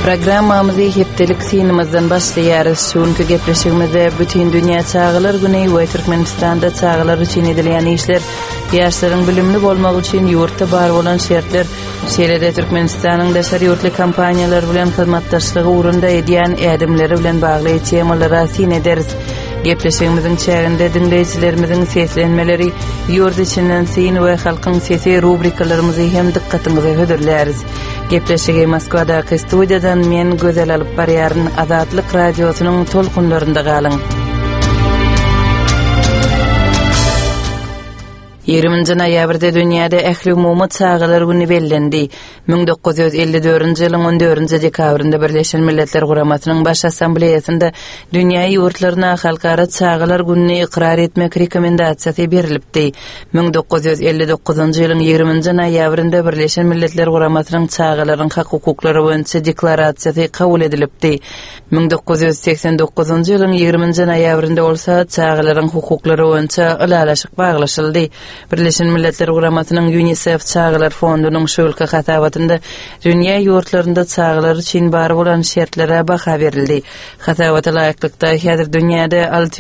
Programmamızı heptelik sinimizden başlayarız. Şunki gepleşigimizde bütün dünya çağılar güni we Türkmenistanda çağılar üçin edilen işler, ýaşlaryň bilimli bolmagy üçin ýurtda bar bolan şertler, şeýlede Türkmenistanyň daşary ýurtly kampaniýalar bilen hyzmatdaşlygy urunda edýän ädimleri bilen bagly temalara sin ederiz. Gepleşigimizin çäginde dinleýijilerimiziň seslenmeleri, ýurt içinden sin we halkyň sesi rubrikalarymyzy hem dikkatiňize hödürläriz. Gepleşigi Moskwadaky studiýadan men gözel alyp barýaryn Azatlyk radiosynyň tolkunlarynda galyň. 20 noýabrda dünýäde ähli umumy çağılar güni bellendi. 1954-nji ýylyň 14-nji dekabrynda Birleşen Milletler Guramasynyň baş assambleýasynda dünýä ýurtlaryna halkara çağılar günini ikrar etmek rekomendasiýasy berilipdi. 1959-njy ýylyň 20-nji noýabrynda Birleşen Milletler Guramasynyň çağılaryň hak hukuklary boýunça deklarasiýasy kabul edilipdi. 1989-njy ýylyň 20-nji noýabrynda bolsa çağılaryň hukuklary boýunça ılalaşyk baglaşyldy. Birleşen Milletler Guramasynyň UNICEF Çağılar Fondunyň şöylkä hatabatynda dünýä ýurtlarynda çağılar üçin bar bolan şertlere baha berildi. Hatawata laýyklykda häzir dünýäde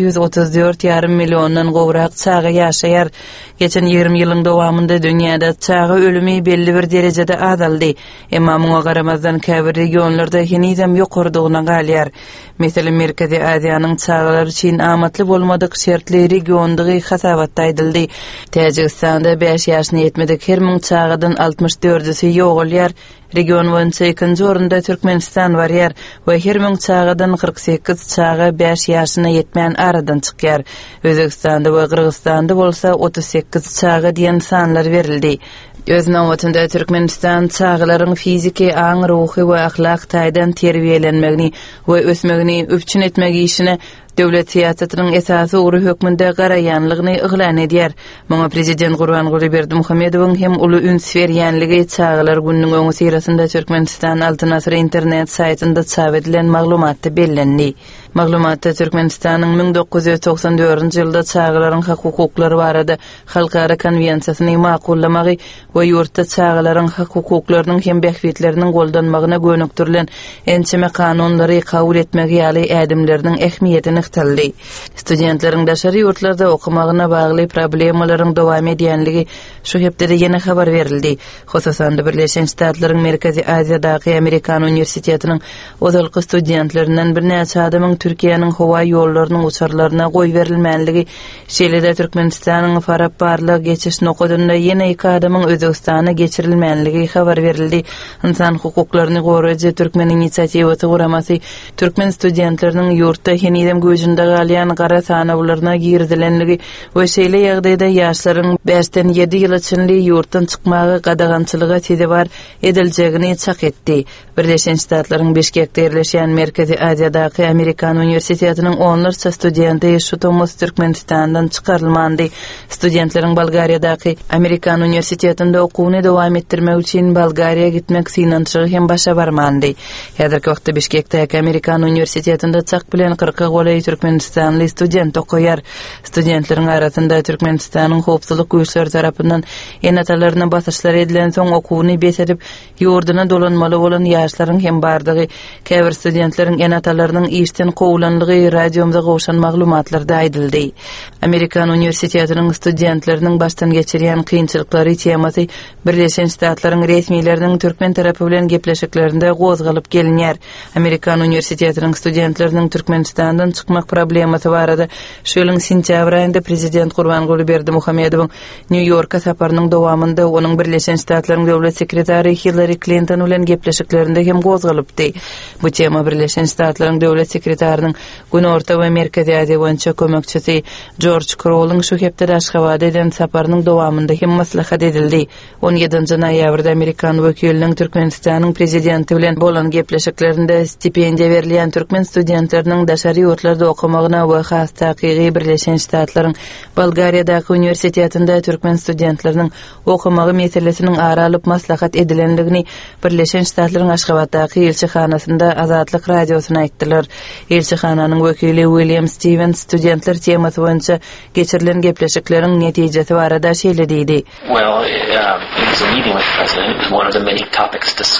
634,5 milliondan gowrak çağı ýaşaýar. Geçen 20 ýylyň dowamında dünýäde çağı ölümi belli bir derejede azaldy. Emma muňa garamazdan käbir regionlarda henizem ýokurdygyna galýar. Meselem Merkezi Aziýanyň çağılar üçin amatly bolmadyk şertli regiondygy hatabatda aýdyldy. Täjikistanda 5 ýaşyna ýetmedik her 1000 çağıdan 64-si ýogalýar. Region boýunça 2-nji orunda Türkmenistan barýar we her 1000 çağıdan 48 çağı 5 ýaşyna ýetmän aradan çykýar. Özbekistanda we Kyrgyzstanda bolsa 38 çağı diýen sanlar berildi. Öz nowatynda Türkmenistan çağılaryň fiziki, aň, ruhy we ahlak taýdan terbiýelenmegini we ösmegini öpçün etmegi işine döwlet siýasatynyň esasy ury hökmünde garaýanlygyny yglan edýär. Muňa prezident Gurbanguly Berdimuhammedowyň hem uly üns berýänligi çağılar gününiň öňü sirasynda Türkmenistan Altyn Asr internet saytynda çap edilen maglumatda bellendi. Maglumatda Türkmenistanyň 1994-nji ýylda çağılaryň hak hukuklary barada halkara konwensiýasyny makullamagy we ýurtda çağılaryň hak hukuklarynyň hem behwetleriniň goldanmagyna gönüktirilen ençeme kanunlary kabul etmegi ýaly ädimleriniň ähmiýetini ýykdyldy. Studentleriň daşary ýurtlarda okumagyna bagly problemalaryň dowam edýänligi şu hepde ýene habar berildi. Hosusan Birleşen Ştatlaryň Merkezi Aziýadaky Amerikan Uniwersitetiniň ozalky studentlerinden bir näçe adamyň Türkiýanyň howa ýollarynyň uçarlaryna goý berilmänligi, şeýlede Türkmenistanyň Farab barlyk geçiş nokadynda ýene 2 adamyň Özbekistana geçirilmänligi habar berildi. İnsan hukuklaryny goraýjy Türkmen inisiatiwaty guramasy Türkmen studentleriniň ýurtda henizem gözünde galýan gara sanawlaryna girdilenligi we şeýle ýagdaýda ýaşlaryň 5-den 7 ýyl içinde ýurtdan çykmagy gadagançylyga tedbir ediljegini çak etdi. Birleşen Ştatlaryň Biškekde ýerleşýän Merkezi Aziýadaky Amerikan Uniwersitetiniň onlarça studenti şu Thomas Türkmenistandan çykarylmandy. Studentleriň Bolgariýadaky Amerikan Uniwersitetinde okuwyny dowam etdirmek üçin Bolgariýa gitmek synançygy hem başa barmandy. Häzirki wagtda Biškekdäki Amerikan Uniwersitetinde çak bilen 40 goly Türkmenistanly student okuýar. Studentleriň arasynda Türkmenistanyň howpsuzlyk güýçleri tarapyndan enatalaryna basyşlar edilen soň okuwyny besedip ýurduna dolanmaly bolan ýaşlaryň hem bardygy, käbir studentleriň enatalarynyň işden gowulanlygy radiomda gowşan maglumatlarda aýdyldy. Amerikan Uniwersitetiniň studentleriniň başdan geçirýän kynçylyklary temasy Birleşen Ştatlaryň resmiýetleriniň türkmen tarapy bilen gepleşiklerinde gozgalyp gelinýär. Amerikan Uniwersitetiniň studentleriniň Türkmenistandan çykmak problemasy barada şu ýylyň sentýabr aýynda prezident Gurbanguly Berdimuhammedowyň New Yorka saparynyň dowamında onuň Birleşen Ştatlaryň döwlet sekretary Hillary Clinton bilen gepleşiklerinde hem gozgalypdy. Bu tema Birleşen Ştatlaryň döwlet sekretarynyň Güni Orta we Merkezi Aziýa boýunça kömekçisi George Crowl'yň şu hepde Aşgabatda eden saparynyň dowamında hem maslahat edildi. 17-nji noýabrda Amerikan wekiliniň Türkmenistanyň prezidenti bilen bolan gepleşiklerinde stipendiýa berilýän türkmen studentleriniň daşary ýurtlarda okumagyna we has takygy Birleşen Ştatlaryň Bolgariýadaky uniwersitetinde türkmen studentleriniň okumagy meselesiniň aralyp maslahat edilenligini Birleşen Ştatlaryň Aşgabatdaky elçihanasynda Azatlyk radiosyna aýtdylar. Elçihananyň wekili William Stevens studentler temasy boýunça geçirilen gepleşikleriň netijesi barada şeýle diýdi. Well, it was a meeting with the president. It was one of the many topics discussed.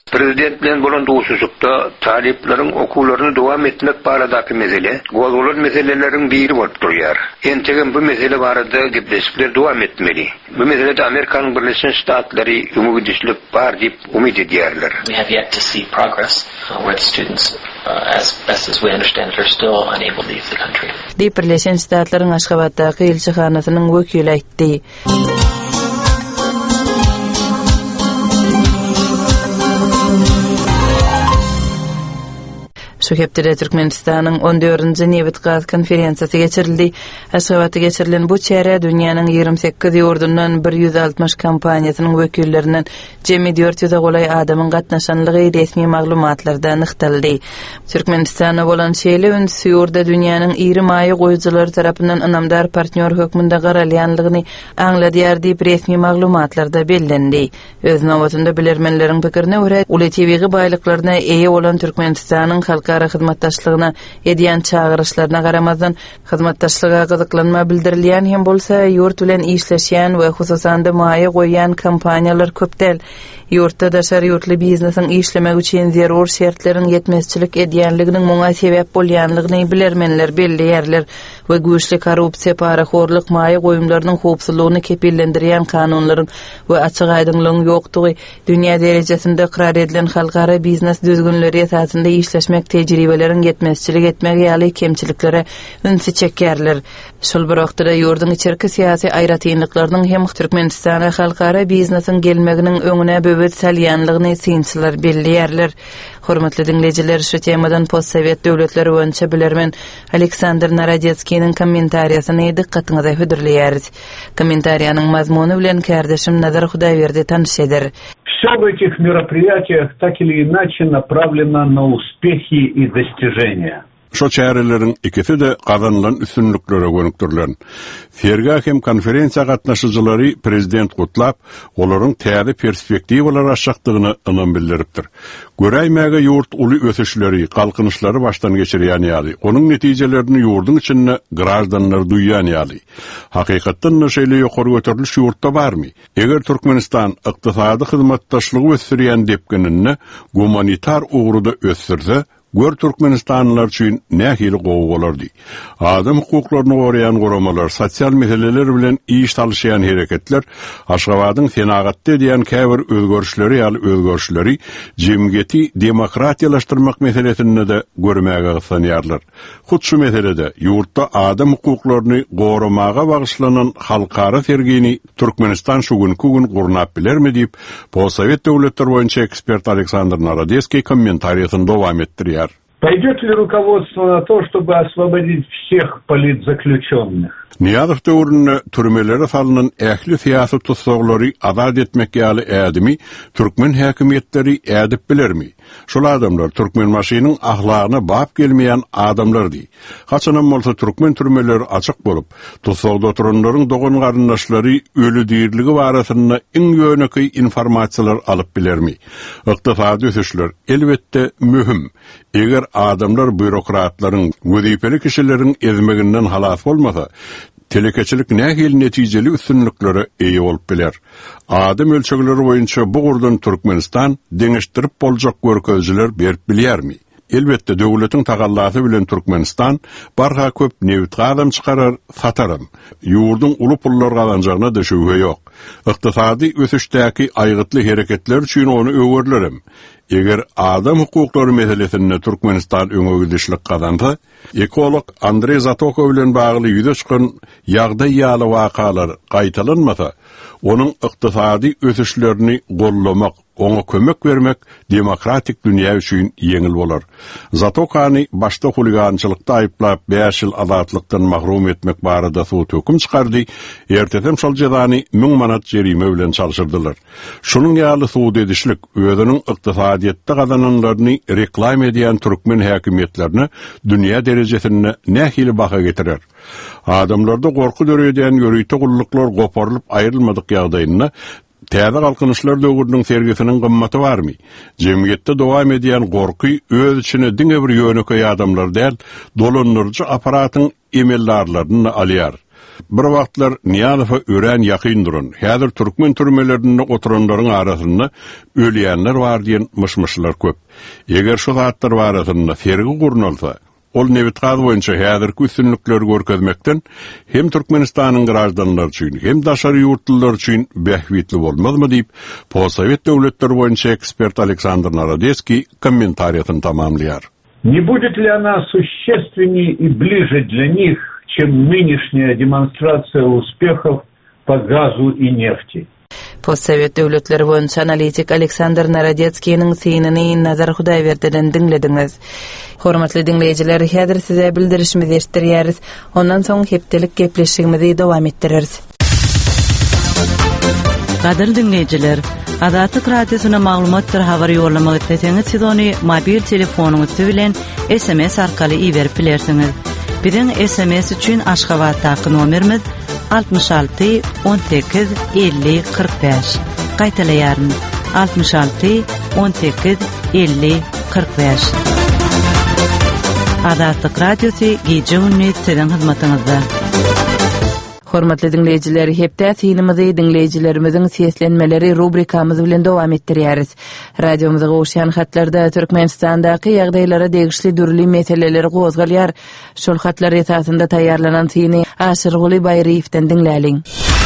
Prezident bilen bolan duşuşukda taliplerin okullarını devam etmek baradaki mesele, golgolun meselelerin biri bolup durýar. Entegin bu mesele barada gepleşikler devam etmeli. Bu meselede Amerikanın Birleşen Ştatlary ümidçilik bar diýip umid edýärler. We have yet to see progress where the students, as best as we understand it, are still unable to leave the country. Birleşen Ştatlaryň Aşgabatdaky elçihanasynyň wekili aýtdy. Şu hepdere Türkmenistanyň 14-nji Newit Gaz konferensiýasy geçirildi. Aşgabatda geçirilen bu çäre dünýäniň 28 ýurdundan 160 kompaniýasynyň wekillerinden jemi 400-e golay adamyň gatnaşanlygy resmi maglumatlarda anyktyldy. Türkmenistana bolan şeýle ünsü ýurda dünýäniň iri maýy goýjylary tarapyndan anamdar partner hökmünde garalýanlygyny aňladýar diýip resmi maglumatlarda bellendi. Öz nowatynda bilermenleriň pikirine görä, uly tebigy baýlyklaryna eýe bolan Türkmenistanyň halkara hyzmatdaşlygyna edýän çağırışlaryna garamazdan hyzmatdaşlyga gyzyklanma bildirilýän hem bolsa ýurt bilen işleşýän we hususan da maýy goýan kompaniýalar köpdel. Ýurtda daşar ýurtly biznesiň işlemek üçin zerur şertleriň ýetmezçilik edýänliginiň muňa sebäp bolýanlygyny bilermenler belliýärler we güýçli korrupsiýa, paraxorlyk, maýy goýumlarynyň howpsuzlygyny kepillendirýän kanunlaryň we açyk aýdynlygyň ýokdugy dünýä derejesinde iqrar edilen halkara biznes düzgünleri esasında işleşmek tejribeleriň ýetmezçilik etmegi ýaly kemçiliklere ünsü çekýärler. Şol bir wagtda ýurdun içerki syýasy aýratynlyklarynyň hem Türkmenistana halkara biznesiň gelmeginiň öňüne böwet salýanlygyny synçylar belliýärler. Hormatly dinleýijiler, şu temadan postsovet döwletleri boýunça bilermen Aleksandr Narodetskiň kommentariýasyny dikkatiňize hödürleýäris. Kommentariýanyň mazmuny bilen kardeşim Nazar Hudaýberdi tanışýar. Все в этих мероприятиях так или иначе направлено на успехи и достижения. Şo çärelerin ikisi de kazanılan üstünlüklere gönükdirilen. Ferga hem konferensiýa gatnaşyjylary prezident gutlap, olaryň täze perspektiwalar açykdygyny ynam bildiripdir. Göräýmäge ýurt uly ösüşleri, kalkınışları baştan geçirýän ýaly. Onuň netijelerini ýurdun içinde grajdanlar duýýan ýaly. Hakykatdan näşeli ýokary göteriliş ýurtda barmy? Eger Türkmenistan ykdysady hyzmatdaşlygy ösürýän depkinini humanitar ugruda ösürse, gör Türkmenistanlılar üçün nähili gowy bolardy. Adam hukuklaryny goraýan goramalar, sosial meseleler bilen iş talşýan hereketler, Aşgabatyň senagatda edýän käbir özgörüşleri ýaly özgörüşleri jemgyýeti demokratiýalaşdyrmak meselesinde de görmäge gyssanýarlar. Hut şu meselede ýurtda adam hukuklaryny goramaga bagyşlanan halkara sergini Türkmenistan şu günkü gün gurnap bilermi diýip, postsovet döwletleri boýunça ekspert Aleksandr Narodetskiy kommentariýasyny dowam etdirýär. Пойдет ли руководство на то, чтобы освободить всех политзаключенных? Niýazyk döwründe türmelere salynan ähli syýasy tutsaglary azad etmek ýaly ädimi türkmen häkimetleri ädip bilermi? Şol adamlar türkmen maşynyň ahlagyna bap gelmeýän adamlardy. Haçanam bolsa türkmen türmeleri açyk bolup, tutsagda oturanlaryň dogan garyndaşlary ölü diýirligi barasyna iň ýöneki informasiýalar alyp bilermi? Ykdysady ösüşler elbetde mühim. Eger adamlar bürokratlaryň, wezipeli kişileriň ezmeginden halas bolmasa, telekeçilik nähili netijeli üstünliklere eýe bolup biler. Adam ölçekleri boýunça bu gurdan Türkmenistan deňeşdirip boljak görkezjiler berip bilýärmi? Elbetde döwletiň tagallasy bilen Türkmenistan barha köp newit adam çykarar, satarym. Ýurdun uly pullar galanjagyna da şübhe ýok. Ykdysady ösüşdäki aýgytly hereketler üçin onu öwürlerim. Eger adam hukuklary meselesinde Türkmenistan öňe gidişlik kazansa, ekolog Andrey Zatokov bilen bagly ýüze çykan ýagdaý ýaly wakalar gaýtalanmasa, onuň ykdysady ösüşlerini gollamak, ona kömek vermek demokratik dünýä üçin ýeňil bolar. Zatokany başda huligançylykda aýplap 5 ýyl azatlykdan mahrum etmek barada sud hökm çykardy. Erteden şol jazany 1000 manat jerime bilen çalşyrdylar. Şunun ýaly sud edişlik özüniň ykdysadyatda gazananlaryny reklam edýän türkmen häkimetlerini dünýä derejesinde nähili baha getirer. Adamlarda gorku döredýän ýöreýte gulluklar goparylyp aýrylmadyk ýagdaýynda täze galkynışlar döwrüniň sergisiniň gymmaty barmy? Jemgyýetde dowam edýän gorky öz içine diňe bir ýöneki adamlar däl, dolanlyrjy aparatyň emellarlaryny alýar. Bir wagtlar Niýazowa ören ýakyn duran. Häzir türkmen türmelerinde oturanlaryň arasynda ölýänler bar diýen myşmyşlar köp. Eger şu zatlar barasynda fergi gurnalsa, ol nebitgaz boýunça häzirki üstünlikler görkezmekden hem Türkmenistanyň garaşdanlary üçin hem daşary ýurtlylar üçin behwitli bolmazmy diýip Possovet döwletleri boýunça ekspert Aleksandr Narodецкий комментариясын tamamlaýar. Не будет ли она существеннее и ближе для них, чем нынешняя демонстрация успехов по газу и нефти? Possovet döwletleri boýunça analitik Aleksandr Narodецкийниň syniny Nazar Hudaýberdiňden dinlediňiz. Hormatly dinleýijiler, häzir size bildirişimizi eşitdirýäris. Ondan soň hepdelik gepleşigimizi dowam etdireriz. Gadyr dinleýijiler, Azatlyk radiosyna maglumatlar habar ýollamak etseňiz, siz ony mobil telefonuňyz bilen SMS arkaly iýerip bilersiňiz. Biziň SMS üçin Aşgabatdaky nomerimiz 66 18 50 45. Gaýtalaýaryn 66 18 50 45. Azatlyk radiosy gije gündüz sizin hyzmatyňyzda. Hormatly dinleýijiler, hepde synymyzy dinleýijilerimizin seslenmeleri rubrikamyz bilen dowam etdirýäris. Radiomyza goşýan hatlarda Türkmenistandaky ýagdaýlara degişli dürli meseleleri gozgalýar. Şol hatlar esasynda taýýarlanan syny Aşyrguly Baýryewden dinläliň.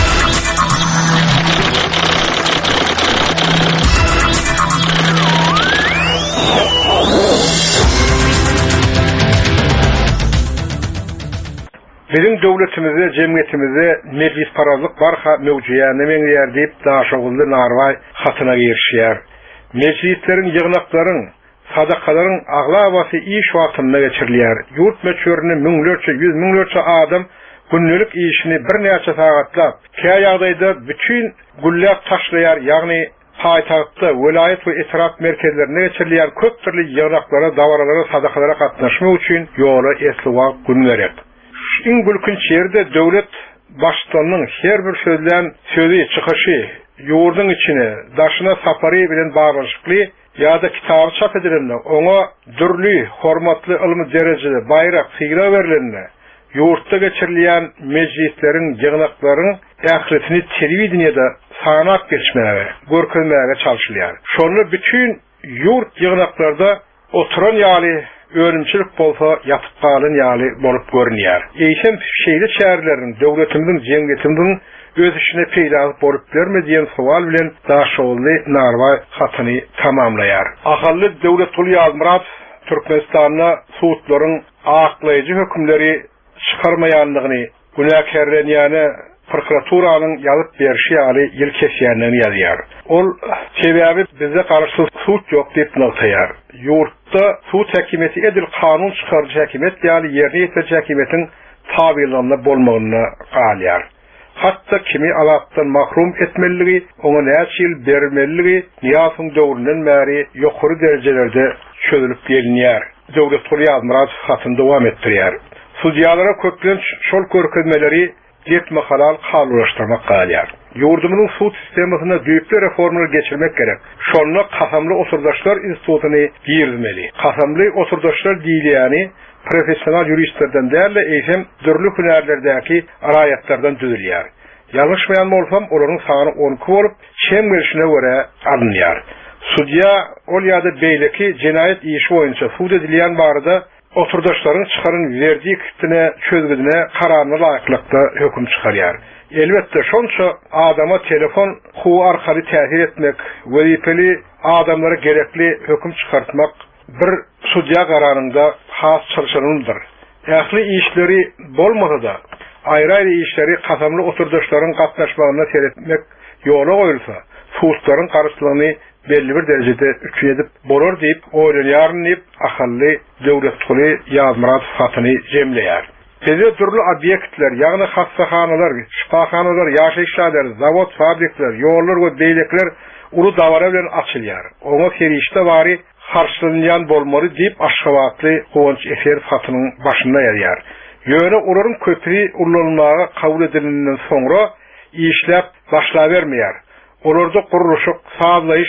Bizim döwletimize, jemgyýetimize meclis parazlyk barha mewjudiyany meňýär diýip Daşoğully Narway hatyna girişýär. Meclisleriň ýygnaklaryň, sadakalaryň aglabasy iş wagtynda geçirilýär. Ýurt meçörüne müňlerçe, yüz müňlerçe adam günlük işini bir näçe sagatlap, käy ýagdaýda bütün gullak taşlaýar, ýagny paýtagtda, welayet we etraf merkezlerine geçirilýär köp türlü ýygnaklara, dawaralara, sadakalara gatnaşmak üçin ýola esli wagt günlerek. İň gülkünç ýerde döwlet başçylygynyň her bir sözi çykyşy ýurdun içine, daşyna sapary bilen baglanşykly ýa-da kitap çap edilenle, oňa dürli, hormatly ilmi derejede bayrak sygyra berilende, ýurtda geçirilýän meclisleriň ýygnaklaryň ähletini telewizionyada sanap geçmäge, görkezmäge çalyşylýar. Şonu bütün ýurt ýygnaklarda oturan ýaly öňümçilik bolsa ýatyp galan ýaly bolup görünýär. Eýsem şeýle şäherleriň, döwletimiň, jemgyýetimiň öz işine peýda bolup berme diýen sowal bilen Daşoğully Narway hatyny tamamlaýar. Ahally Döwletuli Ýazmyrat Türkmenistanyň suwtlaryň aklaýjy hökümleri çykarmaýanlygyny, günäkärlenýäni prokuraturaның ýazyp berişi ýaly ýyl kesýänligini ýazýar. Ol sebäbi bize garşy suwt ýok diýip noktaýar. Ýurtda suwt häkimeti edil kanun çykarjy häkimet ýaly ýerine ýetirjy häkimetiň tabiýlygyna bolmagyny galýar. Hatda kimi alatdan mahrum etmeligi, oňa näçe ýyl bermeligi Niýazowyň döwründen bäri ýokary derejelerde çözülüp gelinýär. Döwletuli Ýazmyrat hatynda dowam etdirýär. Sudiýalara köplen şol görkezmeleri yetme halal kalılaştırmak galýar. Ýurdumyň suwt sistemasyna düýpli reformalar geçirmek gerek. Şonu Kasamly Oturdaşlar Institutuny girmeli. Kasamly Oturdaşlar diýilýäni professional juristlerden däle eýsem dürli hünärlerdäki araýatlardan düzülýär. Ýalňyşmaýan bolsam, olaryň sany 12 bolup, çem gelişine görä alınýar. Sudiýa ol ýa-da beýleki jenaýet işi boýunça suwt edilýän barada oturdaşlaryň çykaryn verdikine, çözgüdine kararına laýyklykda höküm çykarýar. Elbetde şonça adama telefon huwa arkaly täsir etmek, wezipeli adamlara gerekli höküm çykartmak bir sudiýa kararynda has çalyşanydyr. Ähli işleri bolmasa-da, aýry-aýry işleri kasamly oturdaşlaryň gatnaşmagyna seretmek ýola goýulsa, suwtlaryň garşylygyny belli bir derecede üçüyedip bolar diýip oýlanýaryn diýip ahally Döwletuli Ýazmyrat hatyny jemleýär. Bize türlü obyektler, ýagny hassahanalar, şifahanalar, ýaşaýyşlar, zawod, fabrikler, ýollar we beýlekler uly dawara bilen açylýar. Oňa ferişte bary harçlanýan bolmaly diýip Aşgabatly Gowanç Efer hatynyň başynda ýazýar. Ýöne olaryň köpri ullanmagy kabul edilenden soňra işläp başla bermeýär. Olarda guruluşyk, sazlaýyş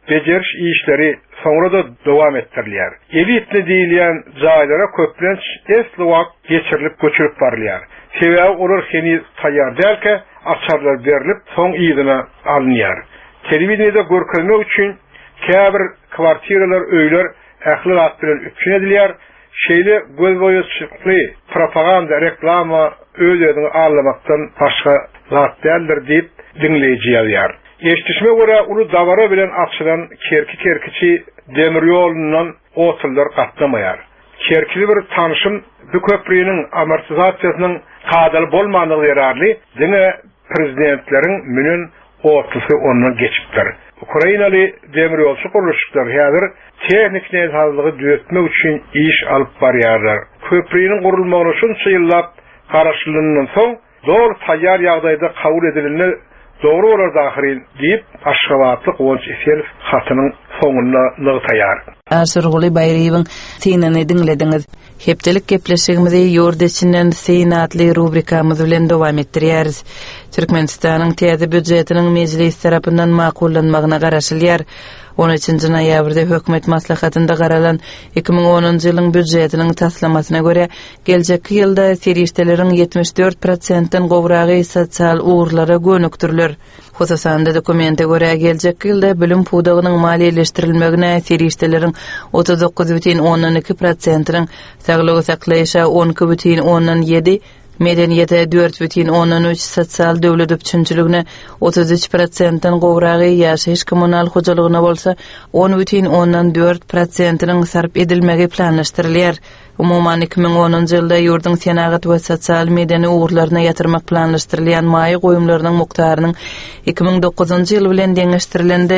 beceriş işleri sonra da devam ettirilýär. Elitli diýilýän jaýlara köplenç esli wagt geçirilip göçürüp barylýar. Sebäbi olar heni taýýar dälke açarlar berilip soň ýygyna alınýar. Telewiziýada görkezmek üçin käbir kwartiralar, öýler ähli wagt bilen üçin edilýär. Şeýle göz boýaçykly propaganda, reklama özüni almakdan başga zat däldir diýip dinleýiji ýazýar. Eşitişme göre ulu davara bilen açılan kerki-kerkiçi demir yolundan otullar katlamayar. Kerkili bir tanışım bu köprüyünün amortizasyasının kadal bolmanlığı yararlı dine prezidentlerin münün otlusu ondan geçiptir. Ukraynalı demir yolcu kuruluşlar hazır teknik nezazlığı düzeltmek için iş alıp barıyarlar. Köprüyünün kurulmağını şunca yıllap karşılığından son doğru tayyar yağdayda kabul edilenler doğru olar dahirin deyip aşgabatlı Qonç Eserov hatynyň soňuna nygtaýar. Aşyrguly Baýryň synany dinlediňiz. Hepdelik gepleşigimizi ýurdeçinden synatly rubrikamyz bilen dowam etdirýäris. Türkmenistanyň täze büdjetiniň mejlis tarapyndan makullanmagyna garaşylýar. 13-nji noýabrda hökümet maslahatynda garalan 2010-njy ýylyň büdjetiniň taslamasyna görä, geljeki ýylda serişdeleriň 74%-den gowragy sosial uğurlara gönükdirler. Hususan da dokumente görä geljeki ýylda bilim pudagynyň maliýeleştirilmegine serişdeleriň 39,12%-iniň, saglygy saklaýşa 12,7%, medeniyete 4,13, sotsial döwlet üçinçiligine 33%-den gowragy ýaşaýyş kommunal hojalygyna bolsa 10,14%-iniň sarp edilmegi planlaşdyrylýar. Umuman 2010-njy ýylda ýurduň senagat we sosial medeni uğurlaryna ýatyrmak planlaşdyrylýan maýy goýumlarynyň mukdarynyň 2009-njy ýyl bilen deňeşdirilende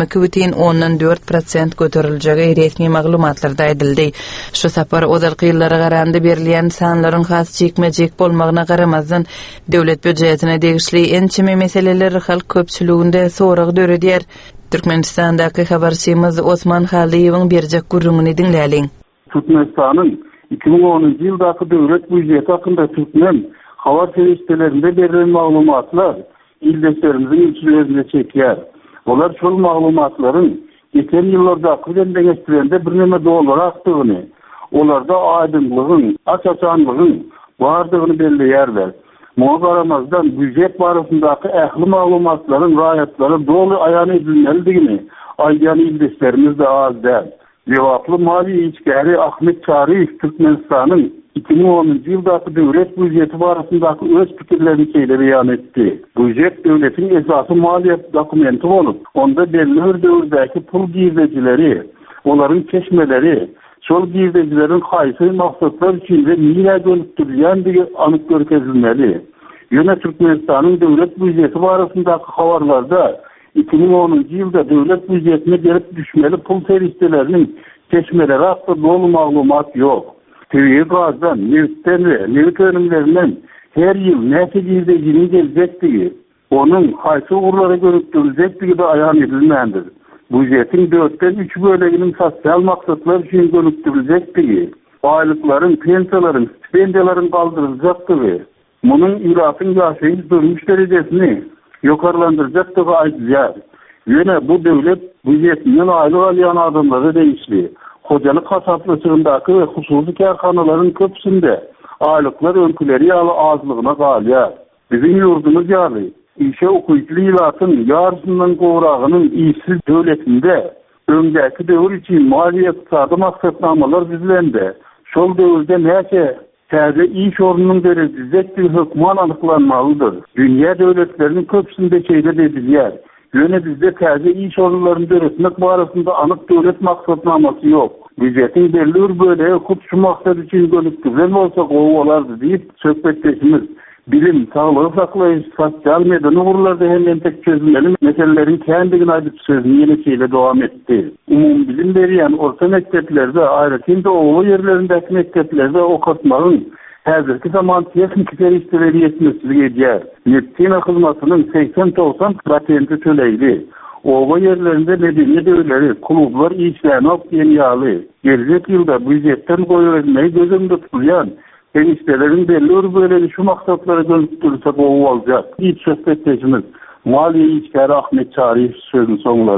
22,14% göteriljegi resmi maglumatlarda aýdyldy. Şu sapar ozalky ýyllara garandy berilýän sanlaryň has çekmejek bolmagyna garamazdan döwlet büdjetine degişli ençime meseleler halk köpçüliginde sorag döredýär. Türkmenistandaky habarçymyz Osman Haliýewiň berjek gurrungyny dinläliň. Türkmenistan'ın 2010 yıldaki devlet büdjeti hakkında Türkmen hava servislerinde verilen maglumatlar ildeşlerimizin ilçilerinde çeker. Olar şol maglumatların geçen yıllarda akıben deňeşdirende bir neme dolar aktığını, olarda aydınlığın, açaçanlığın vardygyny belleýärler. Muňa garamazdan büdjet barasyndaky ähli maglumatlaryň raýatlary dolu aýan edilmeligini aýdan ildeşlerimiz de az däl. Cevaplı mali içgari Ahmet Çarif Türkmenistan'ın 2010 yıldaki devlet büdjeti barasındaki öz fikirlerini beýan etdi. Büdjet devletin esası maliyet dokumenti olup, onda belli bir döwrdäki pul girdecileri, onların keşmeleri, şol girdecilerin haýsy maksatlar içinde niýe dönükdirilýändigi anyk görkezilmeli. Ýöne Türkmenistan'ın devlet büdjeti barasındaki habarlarda 2010 yılda devlet büdjetine gelip düşmeli pul serişdelerinin keşmeleri hakkında dolu maglumat yok. Tebiği gazdan, neftten ve nefit önümlerinden her yıl näçe girdecini gelecekdigi, onun haýsy uğurlara görüktürülecekdigi de aýan edilmendir. Büdjetin 4'ten 3 böleginin sosial maksatlar üçin görüktürülecekdigi, aýlykların, pensiýalaryň, stipendiýalaryň galdyryljakdygy, munun ýuratyň ýaşaýyş durmuş derejesini yokarlandıracaktığı aýdýar. Ýöne bu devlet büdjetinden aýlyk alýan adamlary değişli. Hojalyk hasaplaşygyndaky we hususy karhanalaryň köpsünde aýlyklar öňküleri ýaly azlygyna galýar. Bizim ýurdumyz ýaly işe okuýjly ýylatyň ýarysyndan gowragynyň işsiz döwletinde öňdäki döwür üçin maliýet iqtisady maksatnamalar düzlendi. Şol döwürde näçe täze iş ornunyň berilmejek bir hökman anyklanmalydyr. Dünýä döwletleriniň köpsünde şeýle edilýär. Ýöne bizde täze iş ornlaryny döretmek barasynda anyk döwlet maksatnamasy ýok. Büdjetin belli bir bölegi hukuk şu maksat üçin gönükdirilmeli bolsa gowy bolardy diýip söhbetdeşimiz bilim, sağlığı saklaýyş, sosial medeni uğurlarda hem tek çözülmeli meselelerin kendigini aýdyp sözüni ýene şeýle dowam etdi. Umum bilim berýän orta mekteplerde, aýratynda owa ýerlerindäki mekteplerde okutmagyň häzirki zaman teknik serişdeleri ýetmezligi edýär. Medisina hyzmatynyň 80-90% töleýdi. Owa ýerlerinde medeni döwleri, klublar işlänek ýaly. Gelecek ýylda büdjetden goýulmagy gözümde tutulýan Eniştelerin belli bir bölegi şu maksatlara dönüştürülse gowy boljak. İç söhbetdeşimiz Maliýe içgäri Ahmet Çarif sözüni soňlady.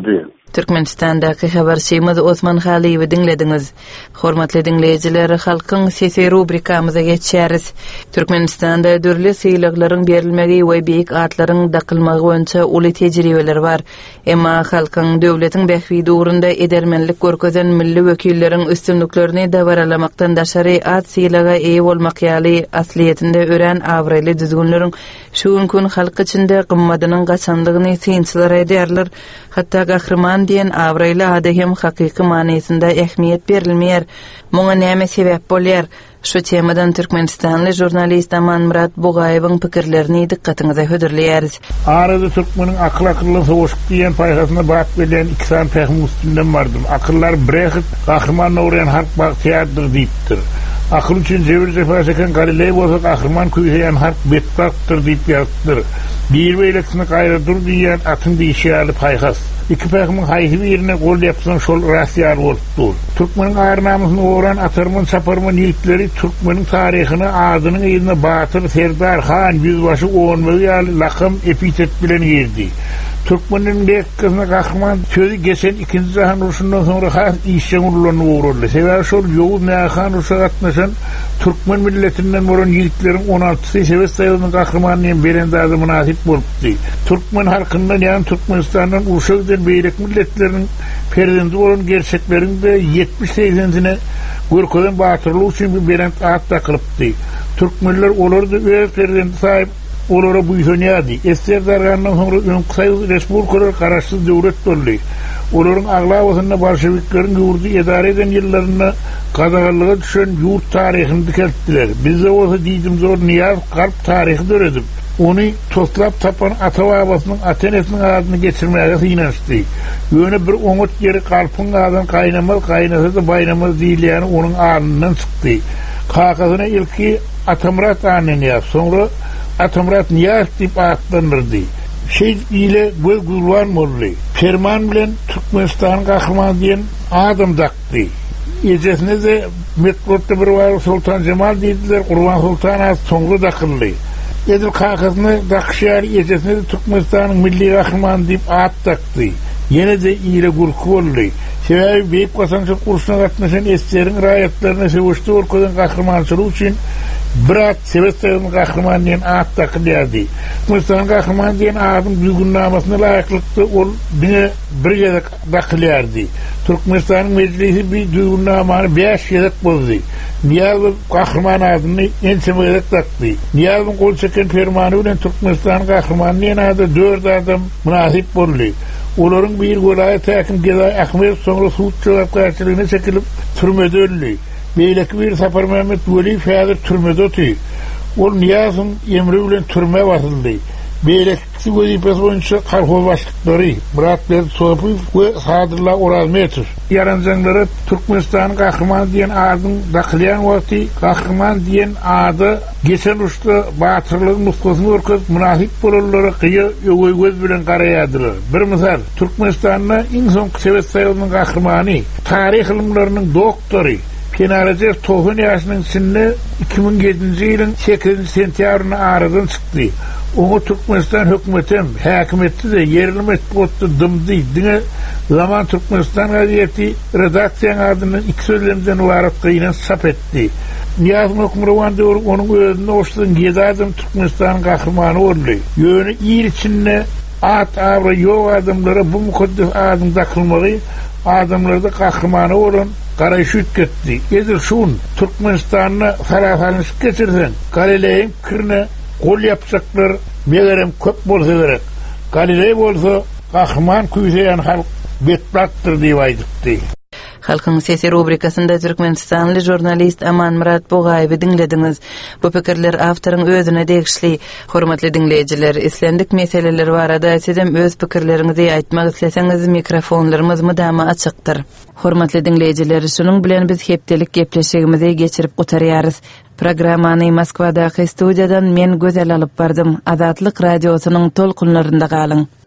Türkmenistan'daki haberçimiz Osman Haliyevi dinlediniz. Hormatly dinleyijiler, halkyň sesi rubrikamyza geçýäris. Türkmenistan'da dürli syýlaklaryň berilmegi we beýik atlaryň dakylmagy boýunça uly tejribeler bar. Emma halkyň döwletiň behwi dogrunda edermenlik görkezen milli wekilleriň üstünlüklerini dabaralamakdan daşary at syýlaga eýe bolmak ýaly asliýetinde ören awraly düzgünleriň şu gün halk içinde gymmadynyň gaçandygyny synçylar ederler. Hatta gahrman diyen awraly ady hem hakyky manysynda ähmiýet berilmeýär. Muňa näme sebäp bolýar? Şu temadan Türkmenistanly jurnalist Aman Murat Bogaýewiň pikirlerini dikkatiňize hödürleýäris. Arada Türkmeniň akly sowuşup diýen paýhasyna bak bilen 2 san pähmi üstünden bardym. Akyllar birehip gahrman öwren harp bagtyardyr diýipdir. Akıl üçin jebir jefa çeken Galilei bolsa gahrman küýýän harp betbaktyr diýip ýazdyr. Bir beýleksini gaýradyr diýen atyň diýişýärli paýhas. 2 pähmiň haýhy birine gol ýapsaň şol rasýar bolupdyr. Türkmeniň aýrnamysyny oran atarmyn saparmyn ýigitleri Türkmeniň taryhyny adynyň ýerine Batyr Serdar Han yüzbaşy owunmagy ýaly lakam epitet bilen ýerdi. Türkmeniň beýikkäsine gahrman sözü geçen 2-nji jahan uruşundan soňra has işçi urulany uğurlandy. Sebäbi şol ýoğuz nähan uruşa gatnaşan Türkmen milletinden bolan ýigitleriň 16-sy Sebes saýlynyň gahrmanyny berendäzi münasip bolupdy. Türkmen halkyndan ýa-ni Türkmenistanyň uruşa giden beýlek milletleriniň perdendi bolan gerçeklerinde 70-80-sine görkezen batyrlyk üçin bir berend at takylypdy. Türkmenler olary da öz perdendi saýyp olara buýsanýardy. Esterdargandan soňra Öňküsaýyz respublikalar garaşsyz döwlet boldy. Olaryň aglawasyna bolşewikleriň ýurdy edare eden ýyllaryna gadagalyga düşen ýurt taryhyny dikeltdiler. Bizde bolsa diýdim zor Niyaz Garp taryhy döredip, onu toslap tapan ata-babasynyň atenesiniň adyny geçirmäge synançdy. Ýöne bir oňat ýeri Garpyň adyny gaýnamal gaýnasa da baýnamal diýilýäni onuň anyndan çykdy. Kakasyna ilki Atamrat anyny ýap, soňra Atamrat Niyaz diýip atlanyrdy. Şey ile göz gurban boldy. Ferman bilen Türkmenistan gahrman diýen adam dakdy. Ejesine de Metrotda bir var Sultan Cemal diýdiler, Gurban Sultan az soňra dakyldy. Edil kakasyny dakşýar, ejesine de Türkmenistanyň milli gahrman diýip at dakdy. Ýene de ile gurku boldy. Sebäbi beýik gaçançylyk uruşuna gatnaşan esteriň raýatlaryna sewuşdy orkadan gahrmançylyk üçin Brat Sebestanyň gahrmanyny at takylýardy. Türkmenistan gahrman diýen adam düýgünnamasyna laýyklykdy ol bine bir ýere dakylýardy. Türkmenistanyň meclisi bir düýgünnamany 5 ýere boldy. Niyaz gahrman adyny ensemege takdy. Niyazyň gol çeken fermany bilen Türkmenistan gahrmanyny ýa-da 4 adam münasip boldy. Olaryň bir goýlaýa täkim Gezay Ahmed soňra suwt jogapkärçiligiне çekilip türmede öldü. Beýleki bir Sapar Mehmet Weli häzir türmede oty. Ol Niyazyň emri bilen türme basyldy. Beýleki wezipesi boýunça kolhoz başlyklary Muratbek Sopuy we Sadyrla Orazmetov ýaranjanlary Türkmenistan gahrman diýen adyň dakylýan wagty gahrman diýen ady geçen uruşda batyrlyk nusgasyny görkezip münasip bolanlara gyýa öwey göz bilen garaýardylar. Bir misal Türkmenistanyň iň soňky Sebes saýlynyň gahrmany, taryh ilimläriniň doktory Kenarajev Tohun ýaşynyň içinde 2007-nji ýylyň 8-nji sentýabryna aradan çykdy. Oňa Türkmenistan hökümetem häkimetdi de yerli metbutda dymdy. Diňe zaman Türkmenistan gaziýeti redaksiýaň adyny 2 sözlemden ibaret gyýnan çap etdi. Niyaz Mokmurwan döwür onuň özüne oşdyn gedadym Türkmenistan gahrmany boldy. Ýöne ýer içinde at awra ýok adamlara bu mukaddes adyny dakylmagy adamlarda gahrmany bolan garaýşyt getdi. Edir şun Türkmenistanyny sarahalyş geçirsen, Galileýiň kirne gol ýapsaklar megerem köp bolsa gerek. Galilei bolsa gahrman küýseýän halk betbaktyr diýip aýdypdy. Halkyň sesi rubrikasynda Türkmenistanly jurnalist Aman Murat Bogaýewy dinlediňiz. Bu pikirler awtoryň özüne degişli. Hormatly dinleýijiler, islendik meseleler barada sizem öz pikirleriňizi aýtmak isleseňiz mikrofonlarymyz mydama açykdyr. Hormatly dinleýijiler, şunuň bilen biz hepdelik gepleşigimizi geçirip gutarýarys. Programmany Moskwadaky studiýadan men Gözel alyp bardym. Azatlyk radiosynyň tolkunlarynda galyň.